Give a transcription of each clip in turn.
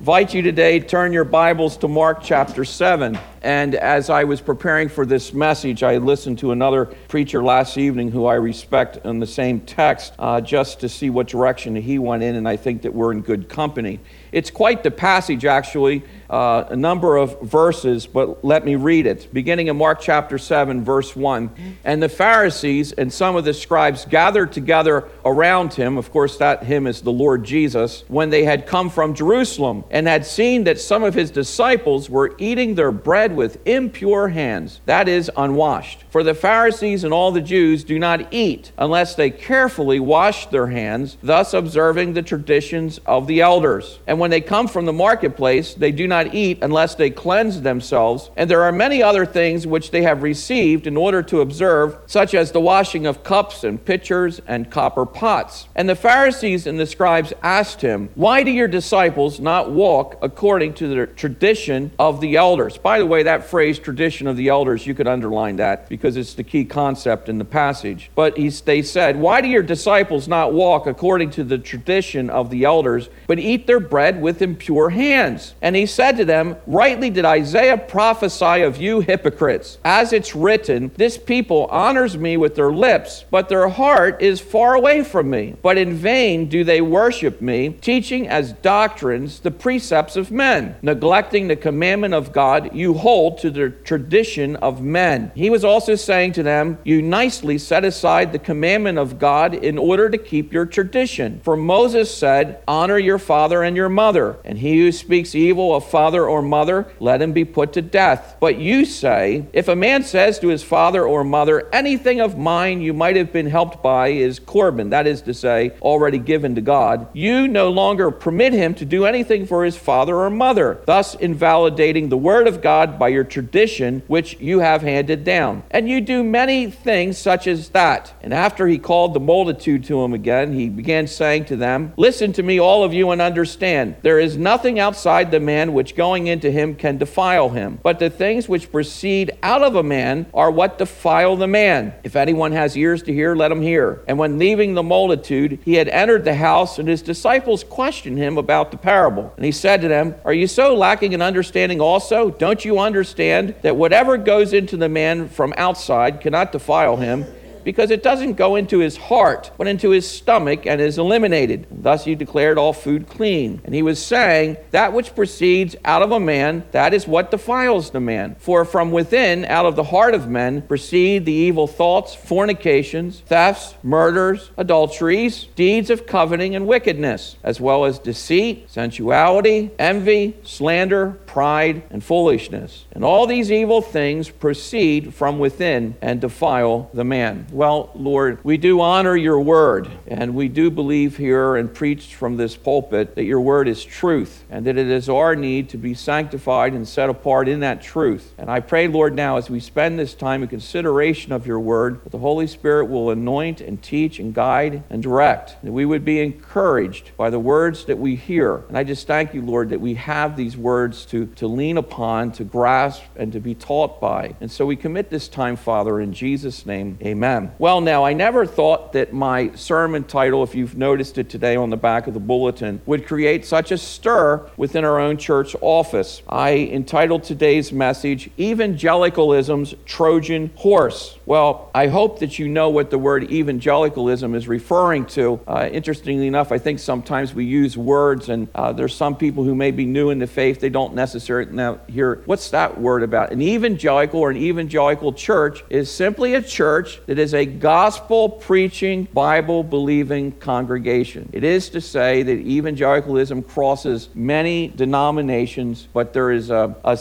invite you today to turn your Bibles to Mark chapter 7. And as I was preparing for this message, I listened to another preacher last evening who I respect on the same text, just to see what direction he went in, and I think that we're in good company. It's quite the passage, actually, a number of verses, but let me read it. Beginning in Mark chapter 7, verse 1. And the Pharisees and some of the scribes gathered together around him. Of course, that him is the Lord Jesus, when they had come from Jerusalem and had seen that some of his disciples were eating their bread with impure hands, that is, unwashed. For the Pharisees and all the Jews do not eat unless they carefully wash their hands, thus observing the traditions of the elders. And when they come from the marketplace, they do not eat unless they cleanse themselves. And there are many other things which they have received in order to observe, such as the washing of cups and pitchers and copper pots. And the Pharisees and the scribes asked him, why do your disciples not walk according to the tradition of the elders? By the way, that phrase, tradition of the elders, you could underline that because it's the key concept in the passage. But they said, why do your disciples not walk according to the tradition of the elders, but eat their bread with impure hands? And he said to them, rightly did Isaiah prophesy of you hypocrites. As it's written, this people honors me with their lips, but their heart is far away from me. But in vain do they worship me, teaching as doctrines the precepts of men. Neglecting the commandment of God, you hold to the tradition of men. He was also saying to them, you nicely set aside the commandment of God in order to keep your tradition. For Moses said, honor your father and your mother, and he who speaks evil of father or mother, let him be put to death. But you say, if a man says to his father or mother, anything of mine you might have been helped by is Corban, that is to say, already given to God, you no longer permit him to do anything for his father or mother, thus invalidating the word of God by your tradition, which you have handed down. And you do many things such as that. And after he called the multitude to him again, he began saying to them, listen to me, all of you, and understand. There is nothing outside the man which going into him can defile him. But the things which proceed out of a man are what defile the man. If anyone has ears to hear, let him hear. And when leaving the multitude, he had entered the house, and his disciples questioned him about the parable. And he said to them, are you so lacking in understanding also? Don't you understand that whatever goes into the man from outside cannot defile him, because it doesn't go into his heart, but into his stomach and is eliminated. Thus he declared all food clean. And he was saying, that which proceeds out of a man, that is what defiles the man. For from within, out of the heart of men, proceed the evil thoughts, fornications, thefts, murders, adulteries, deeds of coveting and wickedness, as well as deceit, sensuality, envy, slander, pride, and foolishness. And all these evil things proceed from within and defile the man. Well, Lord, we do honor your word, and we do believe here and preach from this pulpit that your word is truth, and that it is our need to be sanctified and set apart in that truth. And I pray, Lord, now as we spend this time in consideration of your word, that the Holy Spirit will anoint and teach and guide and direct, that we would be encouraged by the words that we hear. And I just thank you, Lord, that we have these words to lean upon, to grasp, and to be taught by. And so we commit this time, Father, in Jesus' name, amen. Well, now, I never thought that my sermon title, if you've noticed it today on the back of the bulletin, would create such a stir within our own church office. I entitled today's message, Evangelicalism's Trojan Horse. Well, I hope that you know what the word evangelicalism is referring to. Interestingly enough, I think sometimes we use words, and there's some people who may be new in the faith, they don't necessarily now hear, what's that word about? An evangelical or an evangelical church is simply a church that is a gospel-preaching, Bible-believing congregation. It is to say that evangelicalism crosses many denominations, but there is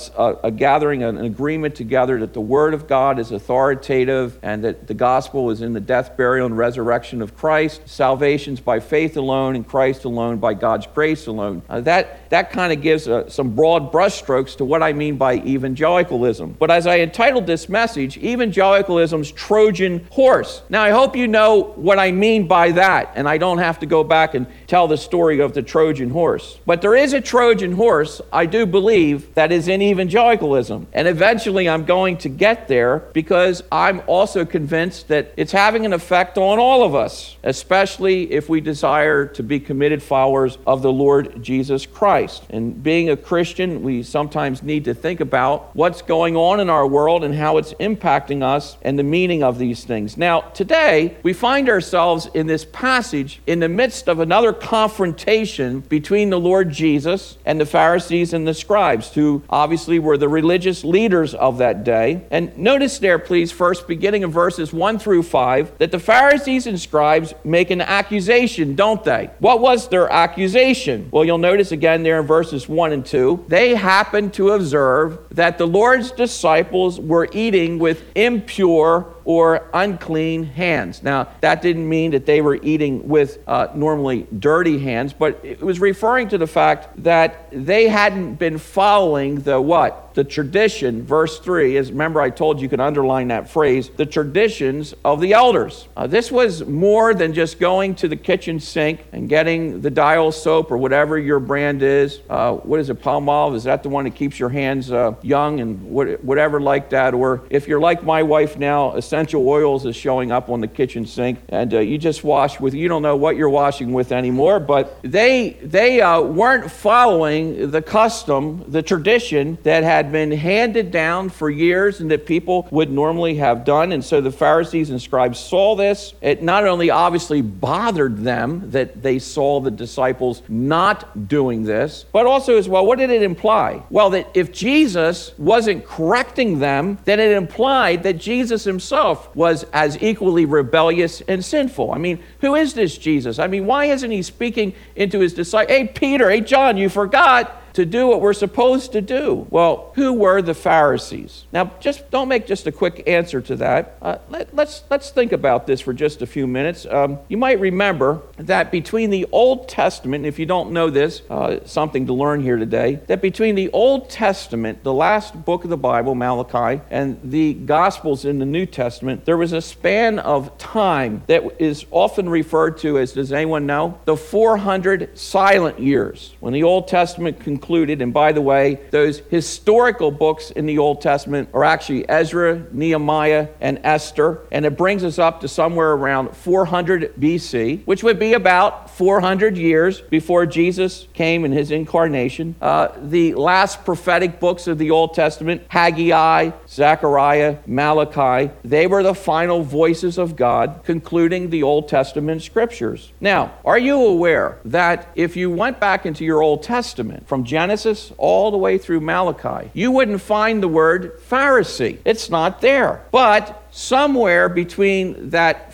a gathering, an agreement together that the Word of God is authoritative and that the gospel is in the death, burial, and resurrection of Christ. Salvation's by faith alone, in Christ alone, by God's grace alone. That kind of gives some broad brushstrokes to what I mean by evangelicalism. But as I entitled this message, Evangelicalism's Trojan Horse. Now, I hope you know what I mean by that, and I don't have to go back and tell the story of the Trojan horse. But there is a Trojan horse, I do believe, that is in evangelicalism. And eventually I'm going to get there because I'm also convinced that it's having an effect on all of us, especially if we desire to be committed followers of the Lord Jesus Christ. And being a Christian, we sometimes need to think about what's going on in our world and how it's impacting us and the meaning of these things. Now, today, we find ourselves in this passage in the midst of another confrontation between the Lord Jesus and the Pharisees and the scribes, who obviously were the religious leaders of that day. And notice there, please, first, beginning of verses 1 through 5, that the Pharisees and scribes make an accusation, don't they? What was their accusation? Well, you'll notice again there in verses 1 and 2, they happened to observe that the Lord's disciples were eating with impure or unclean hands. Now, that didn't mean that they were eating with normally dirty hands, but it was referring to the fact that they hadn't been following the tradition, verse 3, is, remember I told you can underline that phrase, the traditions of the elders. This was more than just going to the kitchen sink and getting the Dial soap or whatever your brand is. What is it, Palmolive? Is that the one that keeps your hands young and whatever like that? Or if you're like my wife now, essential oils is showing up on the kitchen sink, and you just wash with, you don't know what you're washing with anymore, but they weren't following the custom, the tradition that had been handed down for years and that people would normally have done. And so the Pharisees and scribes saw this. It not only obviously bothered them that they saw the disciples not doing this, but also as well, what did it imply? Well, that if Jesus wasn't correcting them, then it implied that Jesus himself was as equally rebellious and sinful. I mean, who is this Jesus? I mean, why isn't he speaking into his disciples? Hey, Peter, hey, John, you forgot to do what we're supposed to do. Well, who were the Pharisees? Now, just don't make just a quick answer to that. Let's think about this for just a few minutes. You might remember that between the Old Testament, if you don't know this, something to learn here today, that between the Old Testament, the last book of the Bible, Malachi, and the Gospels in the New Testament, there was a span of time that is often referred to as, does anyone know? The 400 silent years. When the Old Testament concluded, and by the way, those historical books in the Old Testament are actually Ezra, Nehemiah, and Esther, and it brings us up to somewhere around 400 BC, which would be about 400 years before Jesus came in his incarnation. The last prophetic books of the Old Testament, Haggai, Zechariah, Malachi, they were the final voices of God concluding the Old Testament scriptures. Now, are you aware that if you went back into your Old Testament from Genesis all the way through Malachi, you wouldn't find the word Pharisee. It's not there. But somewhere between in that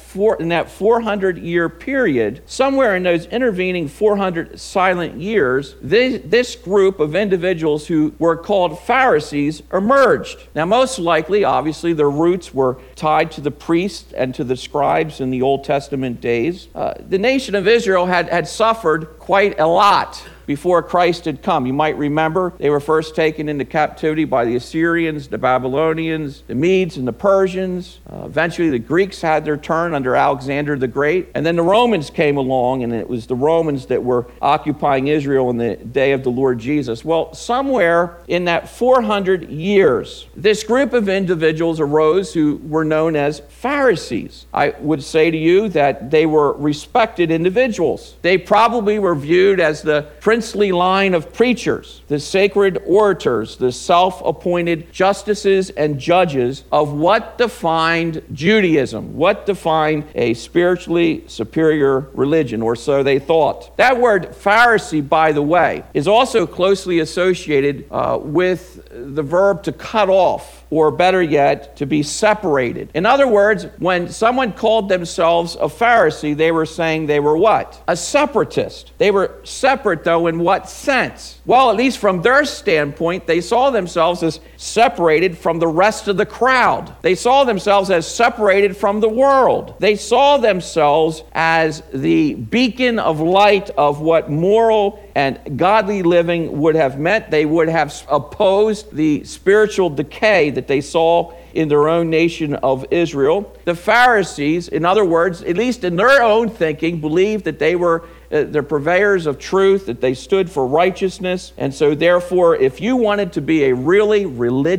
400-year period, somewhere in those intervening 400 silent years, this group of individuals who were called Pharisees emerged. Now, most likely, obviously, their roots were tied to the priests and to the scribes in the Old Testament days. The nation of Israel had suffered quite a lot before Christ had come. You might remember they were first taken into captivity by the Assyrians, the Babylonians, the Medes, and the Persians. Eventually the Greeks had their turn under Alexander the Great. And then the Romans came along, and it was the Romans that were occupying Israel in the day of the Lord Jesus. Well, somewhere in that 400 years, this group of individuals arose who were known as Pharisees. I would say to you that they were respected individuals. They probably were viewed as the princely line of preachers, the sacred orators, the self-appointed justices and judges of what defined Judaism, what defined a spiritually superior religion, or so they thought. That word Pharisee, by the way, is also closely associated with the verb to cut off, or better yet, to be separated. In other words, when someone called themselves a Pharisee, they were saying they were what? A separatist. They were separate, though, in what sense? Well, at least from their standpoint, they saw themselves as separated from the rest of the crowd. They saw themselves as separated from the world. They saw themselves as the beacon of light of what moral and godly living would have meant. They would have opposed the spiritual decay that they saw in their own nation of Israel. The Pharisees, in other words, at least in their own thinking, believed that they were the purveyors of truth, that they stood for righteousness. And so therefore, if you wanted to be a really religious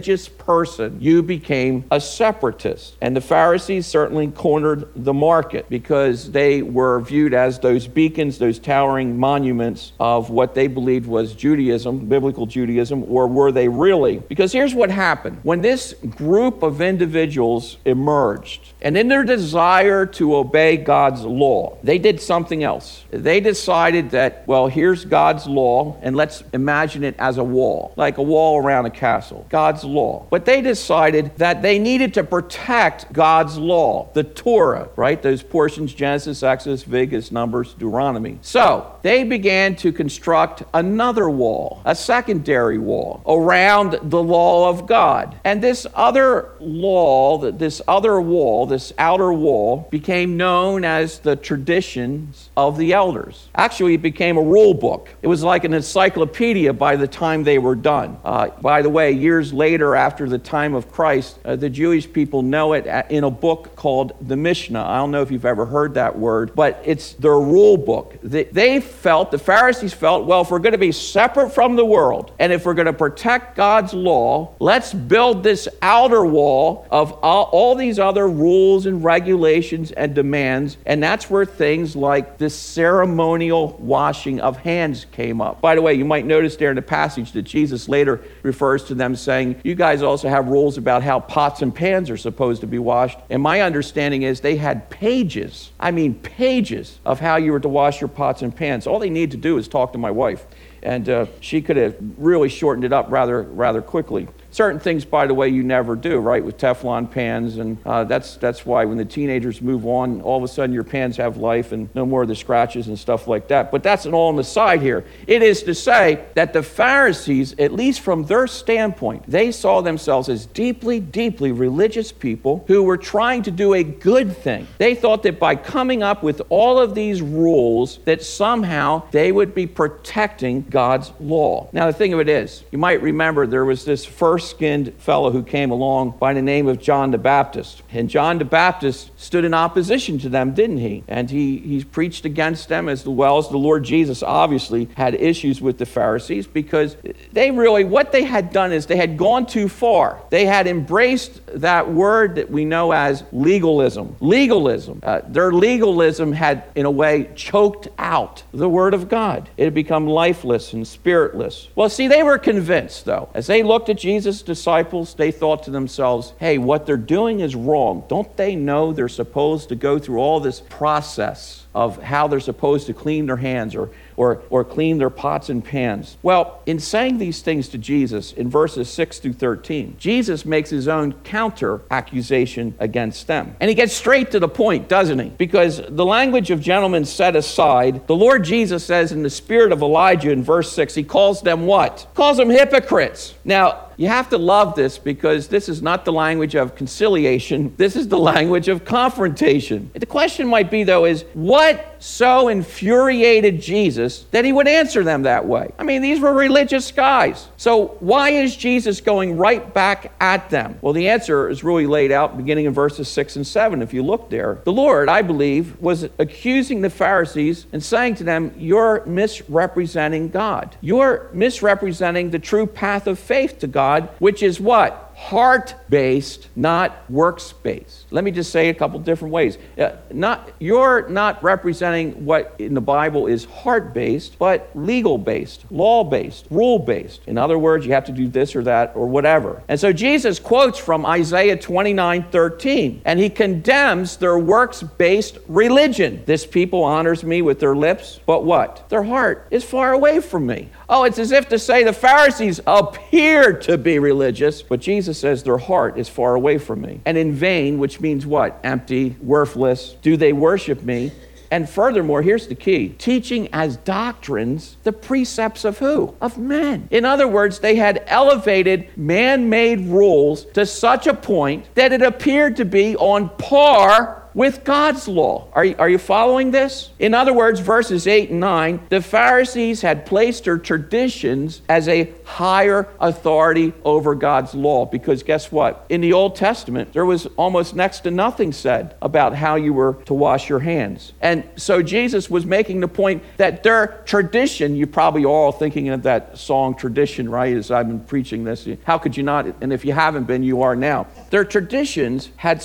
person, you became a separatist. And the Pharisees certainly cornered the market because they were viewed as those beacons, those towering monuments of what they believed was Judaism, biblical Judaism, or were they really? Because here's what happened. When this group of individuals emerged, and in their desire to obey God's law, they did something else. They decided that, well, here's God's law, and let's imagine it as a wall, like a wall around a castle, God's law. But they decided that they needed to protect God's law, the Torah, right? Those portions, Genesis, Exodus, Leviticus, Numbers, Deuteronomy. So they began to construct another wall, a secondary wall, around the law of God. And this other law, this outer wall, became known as the traditions of the elders. Actually, it became a rule book. It was like an encyclopedia by the time they were done. By the way, years later, after the time of Christ, the Jewish people know it in a book called the Mishnah. I don't know if you've ever heard that word, but it's their rule book. The Pharisees felt, well, if we're going to be separate from the world, and if we're going to protect God's law, let's build this outer wall of all these other rules and regulations and demands, and that's where things like this ceremonial washing of hands came up. By the way, you might notice there in the passage that Jesus later refers to them saying, you guys also have rules about how pots and pans are supposed to be washed. And my understanding is they had pages of how you were to wash your pots and pans. All they need to do is talk to my wife, and she could have really shortened it up rather quickly. Certain things, by the way, you never do, right, with Teflon pans, and that's why when the teenagers move on, all of a sudden your pans have life and no more of the scratches and stuff like that. But that's an all on the side here. It is to say that the Pharisees, at least from their standpoint, they saw themselves as deeply, deeply religious people who were trying to do a good thing. They thought that by coming up with all of these rules, that somehow they would be protecting God's law. Now, the thing of it is, you might remember there was this skinned fellow who came along by the name of John the Baptist. And John the Baptist stood in opposition to them, didn't he? And he preached against them, as well as the Lord Jesus obviously had issues with the Pharisees, because what they had done is they had gone too far. They had embraced that word that we know as legalism. Their legalism had, in a way, choked out the word of God. It had become lifeless and spiritless. Well, see, they were convinced, though. As they looked at Jesus' disciples, they thought to themselves, hey, what they're doing is wrong. Don't they know they're supposed to go through all this process of how they're supposed to clean their hands or clean their pots and pans? Well, in saying these things to Jesus in verses 6 through 13, Jesus makes his own counter accusation against them. And he gets straight to the point, doesn't he? Because the language of gentlemen set aside, the Lord Jesus says in the spirit of Elijah in verse 6, he calls them what? Calls them hypocrites. Now, you have to love this, because this is not the language of conciliation. This is the language of confrontation. The question might be, though, is what so infuriated Jesus that he would answer them that way? I mean, these were religious guys. So why is Jesus going right back at them? Well, the answer is really laid out beginning in verses 6 and 7. If you look there, the Lord, I believe, was accusing the Pharisees and saying to them, you're misrepresenting God. You're misrepresenting the true path of faith to God, which is what? Heart-based, not works-based. Let me just say it a couple different ways. You're not representing what in the Bible is heart-based, but legal-based, law-based, rule-based. In other words, you have to do this or that or whatever. And so Jesus quotes from Isaiah 29:13, and he condemns their works-based religion. This people honors me with their lips, but what? Their heart is far away from me. Oh, it's as if to say the Pharisees appear to be religious, but Jesus says their heart is far away from me. And in vain, which means what? Empty, worthless. Do they worship me? And furthermore, here's the key. Teaching as doctrines the precepts of who? Of men. In other words, they had elevated man-made rules to such a point that it appeared to be on par with God's law. Are you following this? In other words, verses 8 and 9, the Pharisees had placed their traditions as a higher authority over God's law. Because guess what? In the Old Testament, there was almost next to nothing said about how you were to wash your hands. And so Jesus was making the point that their tradition, you're probably all thinking of that song Tradition, right? As I've been preaching this. How could you not? And if you haven't been, you are now. Their traditions had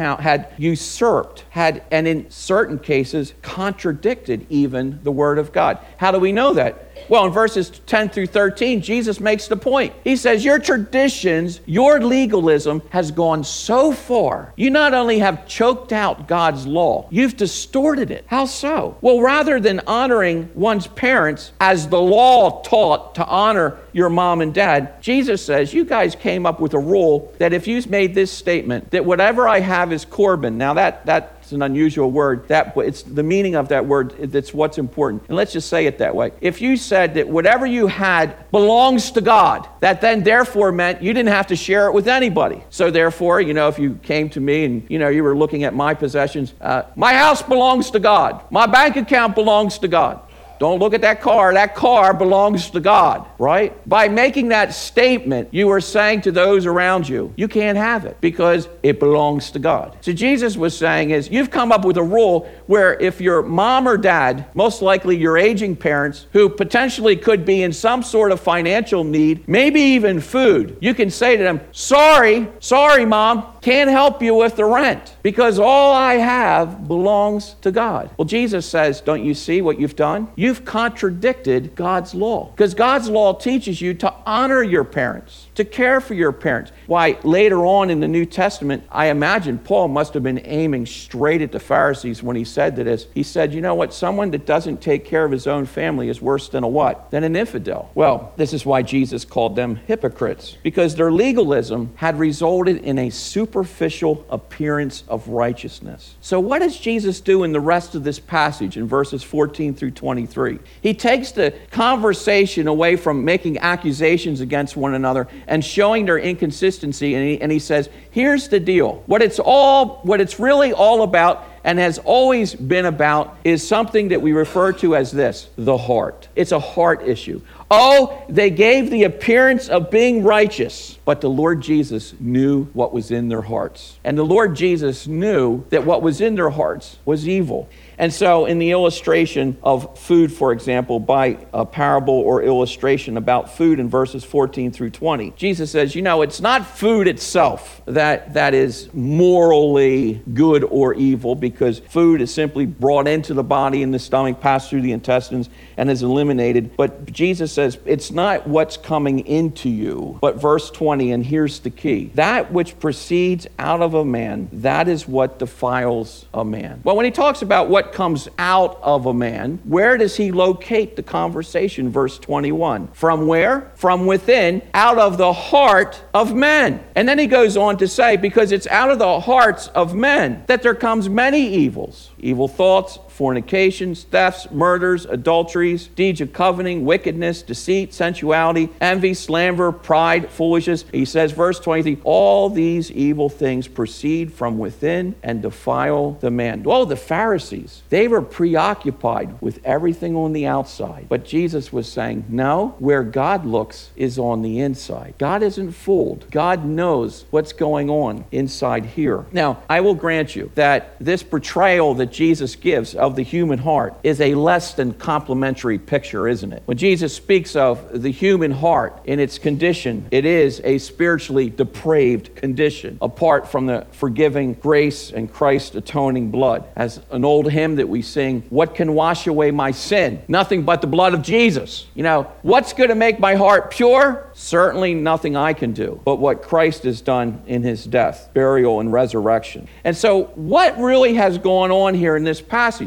usurped, and in certain cases, contradicted even the Word of God. How do we know that? Well, in verses 10 through 13, Jesus makes the point. He says, your traditions, your legalism has gone so far. You not only have choked out God's law, you've distorted it. How so? Well, rather than honoring one's parents as the law taught to honor your mom and dad, Jesus says, you guys came up with a rule that if you made this statement, that whatever I have is Corban. Now that's an unusual word. It's the meaning of that word. That's what's important. And let's just say it that way. If you said that whatever you had belongs to God, that then therefore meant you didn't have to share it with anybody. So therefore, if you came to me and, you were looking at my possessions, my house belongs to God. My bank account belongs to God. Don't look at that car. That car belongs to God, right? By making that statement, you are saying to those around you, you can't have it because it belongs to God. So Jesus was saying is, you've come up with a rule where if your mom or dad, most likely your aging parents, who potentially could be in some sort of financial need, maybe even food, you can say to them, sorry, mom, can't help you with the rent because all I have belongs to God. Well, Jesus says, don't you see what you've done? You've contradicted God's law because God's law teaches you to honor your parents, to care for your parents. Why, later on in the New Testament, I imagine Paul must have been aiming straight at the Pharisees when he said this. He said, you know what? Someone that doesn't take care of his own family is worse than a what? Than an infidel. Well, this is why Jesus called them hypocrites, because their legalism had resulted in a superficial appearance of righteousness. So what does Jesus do in the rest of this passage in verses 14 through 23? He takes the conversation away from making accusations against one another and showing their inconsistency, and he says, here's the deal. What it's really all about and has always been about is something that we refer to as this, the heart. It's a heart issue. Oh, they gave the appearance of being righteous, but the Lord Jesus knew what was in their hearts. And the Lord Jesus knew that what was in their hearts was evil. And so in the illustration of food, for example, by a parable or illustration about food in verses 14 through 20, Jesus says, it's not food itself that is morally good or evil, because food is simply brought into the body and the stomach, passed through the intestines, and is eliminated. But Jesus says it's not what's coming into you, but verse 20, and here's the key. That which proceeds out of a man, that is what defiles a man. Well, when he talks about what comes out of a man, where does he locate the conversation? Verse 21. From where? From within, out of the heart of men. And then he goes on to say, because it's out of the hearts of men that there comes many evils. Evil thoughts, fornications, thefts, murders, adulteries, deeds of coveting, wickedness, deceit, sensuality, envy, slander, pride, foolishness. He says, verse 23, all these evil things proceed from within and defile the man. Well, the Pharisees, they were preoccupied with everything on the outside. But Jesus was saying, no, where God looks is on the inside. God isn't fooled. God knows what's going on inside here. Now, I will grant you that this portrayal that Jesus gives of the human heart is a less than complimentary picture, isn't it? When Jesus speaks of the human heart in its condition, it is a spiritually depraved condition apart from the forgiving grace and Christ's atoning blood. As an old hymn that we sing, what can wash away my sin? Nothing but the blood of Jesus. What's going to make my heart pure? Certainly nothing I can do, but what Christ has done in his death, burial, and resurrection. And so what really has gone on here in this passage?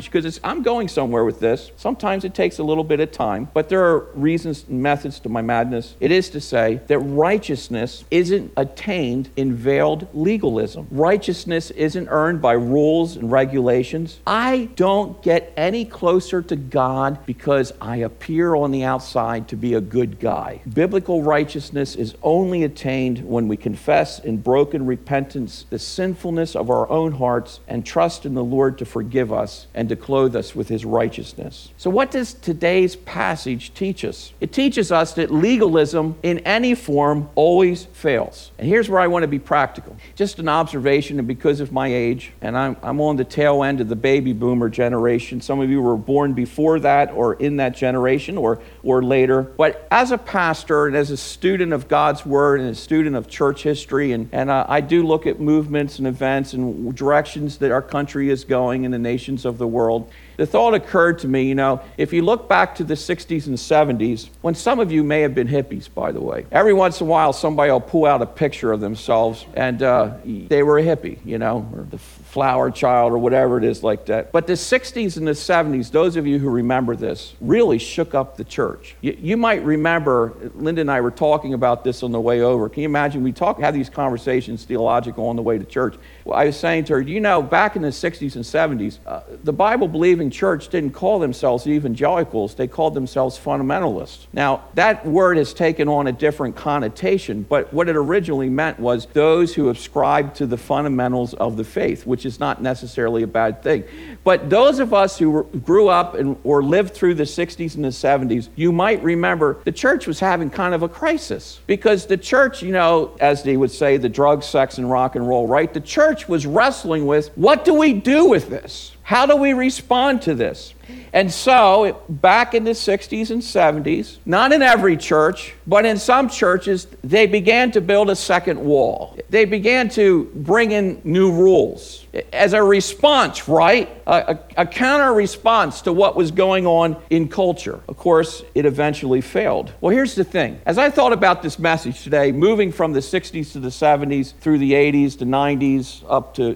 passage because I'm going somewhere with this. Sometimes it takes a little bit of time, but there are reasons and methods to my madness. It is to say that righteousness isn't attained in veiled legalism. Righteousness isn't earned by rules and regulations. I don't get any closer to God because I appear on the outside to be a good guy. Biblical righteousness is only attained when we confess in broken repentance the sinfulness of our own hearts and trust in the Lord to forgive us and to clothe us with his righteousness. So what does today's passage teach us? It teaches us that legalism in any form always fails. And here's where I want to be practical. Just an observation, and because of my age, and I'm on the tail end of the baby boomer generation. Some of you were born before that or in that generation or later. But as a pastor and as a student of God's Word and a student of church history, and I do look at movements and events and directions that our country is going in the nations of the world, the thought occurred to me, if you look back to the 60s and 70s, when some of you may have been hippies, by the way, every once in a while somebody will pull out a picture of themselves and they were a hippie, or the flower child or whatever it is like that. But the 60s and the 70s, those of you who remember this, really shook up the church. You might remember, Linda and I were talking about this on the way over. Can you imagine, we have these conversations theological on the way to church. Well, I was saying to her, back in the 60s and 70s, the Bible-believing church didn't call themselves evangelicals, they called themselves fundamentalists. Now, that word has taken on a different connotation, but what it originally meant was those who ascribed to the fundamentals of the faith, which is not necessarily a bad thing. But those of us who grew up or lived through the 60s and the 70s, you might remember the church was having kind of a crisis because the church, as they would say, the drugs, sex, and rock and roll, right? The church was wrestling with, what do we do with this? How do we respond to this? And so, back in the 60s and 70s, not in every church, but in some churches, they began to build a second wall. They began to bring in new rules as a response, right? A counter response to what was going on in culture. Of course, it eventually failed. Well, here's the thing. As I thought about this message today, moving from the 60s to the 70s, through the 80s to 90s, up to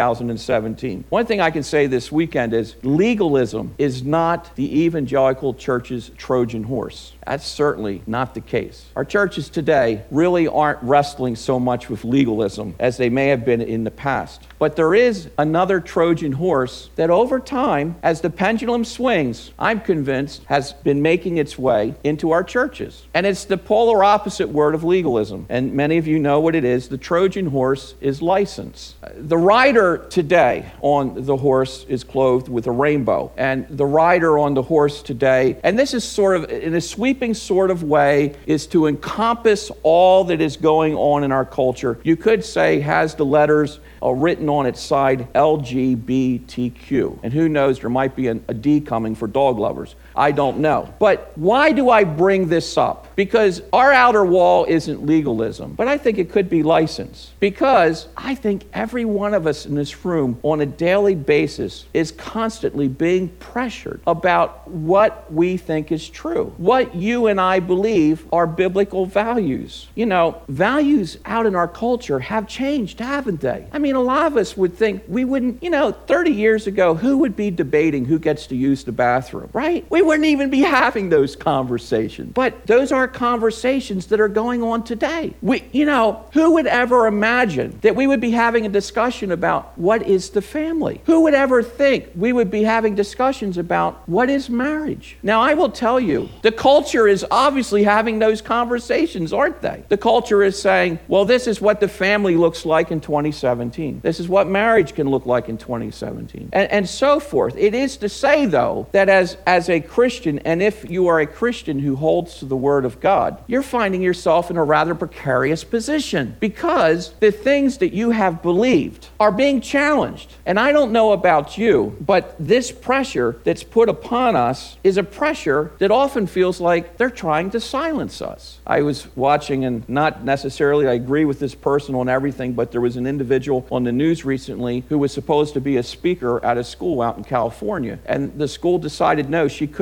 2017, one thing I can say this weekend is legalism is not the evangelical church's Trojan horse. That's certainly not the case. Our churches today really aren't wrestling so much with legalism as they may have been in the past. But there is another Trojan horse that over time, as the pendulum swings, I'm convinced has been making its way into our churches. And it's the polar opposite word of legalism. And many of you know what it is. The Trojan horse is license. The rider today on the horse is clothed with a rainbow. And the rider on the horse today, and this is sort of in a sweeping sort of way, is to encompass all that is going on in our culture. You could say has the letters written on its side LGBTQ. And who knows, there might be a D coming for dog lovers. I don't know. But why do I bring this up? Because our outer wall isn't legalism, but I think it could be license. Because I think every one of us in this room on a daily basis is constantly being pressured about what we think is true, what you and I believe are biblical values. Values out in our culture have changed, haven't they? I mean, a lot of us would think we wouldn't, 30 years ago, who would be debating who gets to use the bathroom, right? We wouldn't even be having those conversations. But those are conversations that are going on today. Who would ever imagine that we would be having a discussion about what is the family? Who would ever think we would be having discussions about what is marriage? Now, I will tell you, the culture is obviously having those conversations, aren't they? The culture is saying, well, this is what the family looks like in 2017. This is what marriage can look like in 2017. And so forth. It is to say, though, that as a Christian, and if you are a Christian who holds to the Word of God, you're finding yourself in a rather precarious position because the things that you have believed are being challenged. And I don't know about you, but this pressure that's put upon us is a pressure that often feels like they're trying to silence us. I was watching, and not necessarily I agree with this person on everything, but there was an individual on the news recently who was supposed to be a speaker at a school out in California. And the school decided no, she couldn't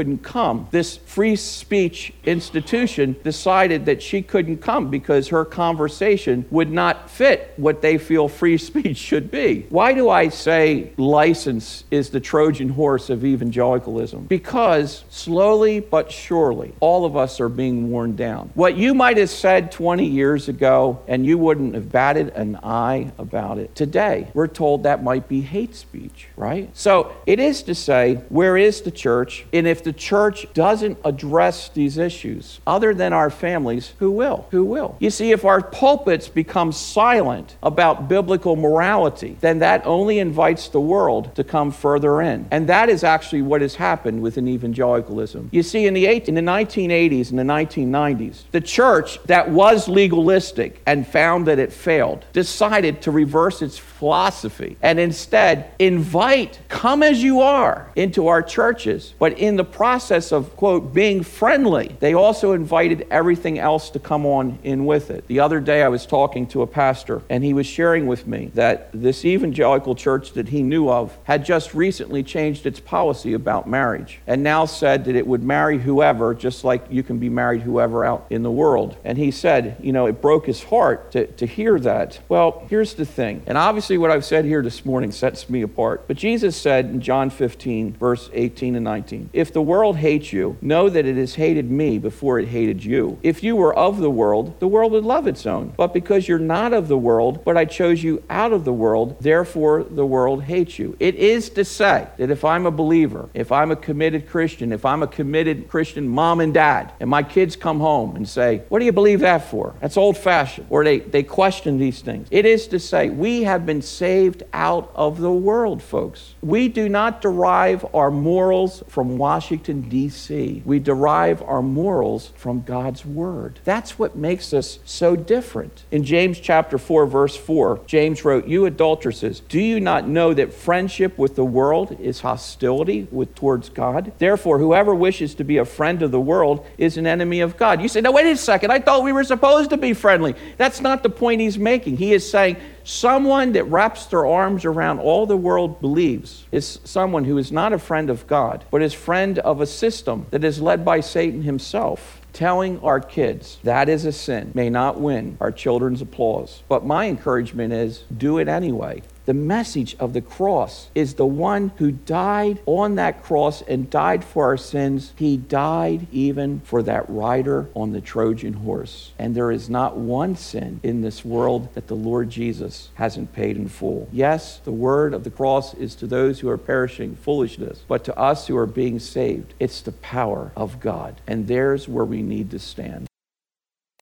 couldn't come. This free speech institution decided that she couldn't come because her conversation would not fit what they feel free speech should be. Why do I say license is the Trojan horse of evangelicalism? Because slowly but surely, all of us are being worn down. What you might have said 20 years ago, and you wouldn't have batted an eye about it, today we're told that might be hate speech, right? So it is to say, where is the church? And if the church doesn't address these issues, other than our families, who will? Who will? You see, if our pulpits become silent about biblical morality, then that only invites the world to come further in. And that is actually what has happened within evangelicalism. You see, in the 1980s and the 1990s, the church that was legalistic and found that it failed decided to reverse its philosophy and instead invite, come as you are, into our churches. But in the process of, quote, being friendly, they also invited everything else to come on in with it. The other day I was talking to a pastor, and he was sharing with me that this evangelical church that he knew of had just recently changed its policy about marriage and now said that it would marry whoever, just like you can be married whoever out in the world. And he said, it broke his heart to hear that. Well, here's the thing, and obviously what I've said here this morning sets me apart, but Jesus said in John 15, verse 18 and 19, if the world hates you, know that it has hated me before it hated you. If you were of the world would love its own. But because you're not of the world, but I chose you out of the world, therefore the world hates you. It is to say that if I'm a believer, if I'm a committed Christian, if I'm a committed Christian mom and dad, and my kids come home and say, what do you believe that for? That's old-fashioned. Or they question these things. It is to say we have been saved out of the world, folks. We do not derive our morals from Washington, D.C. We derive our morals from God's Word. That's what makes us so different. In James chapter 4, verse 4, James wrote, you adulteresses, do you not know that friendship with the world is hostility towards God? Therefore, whoever wishes to be a friend of the world is an enemy of God. You say, now wait a second, I thought we were supposed to be friendly. That's not the point he's making. He is saying someone that wraps their arms around all the world believes is someone who is not a friend of God, but is friend of a system that is led by Satan himself. Telling our kids that is a sin may not win our children's applause. But my encouragement is do it anyway. The message of the cross is the one who died on that cross and died for our sins. He died even for that rider on the Trojan horse. And there is not one sin in this world that the Lord Jesus hasn't paid in full. Yes, the word of the cross is to those who are perishing foolishness, but to us who are being saved, it's the power of God. And there's where we need to stand.